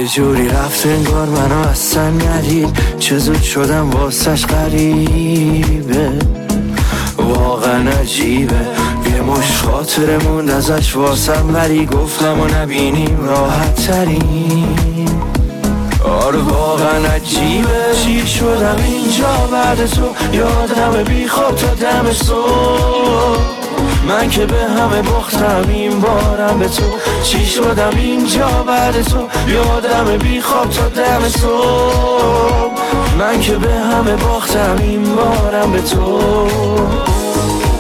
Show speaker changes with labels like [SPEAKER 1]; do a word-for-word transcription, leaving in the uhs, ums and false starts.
[SPEAKER 1] یه جوری رفت انگار منو اصلا ندید، چه زود شدم واسش غریبه، واقعا عجیبه. یه مش خاطره موند ازش واسم، ولی گفتم و نبینیم راحت ترین. آره واقعا عجیبه، چی شدم اینجا بعد تو، یادم بی خواب تا دم صبح. من که به همه باختم این بارم به تو، چی شدم اینجا بعد تو، یادم بی خواب تا دم صبح. من که به همه باختم این بارم به تو.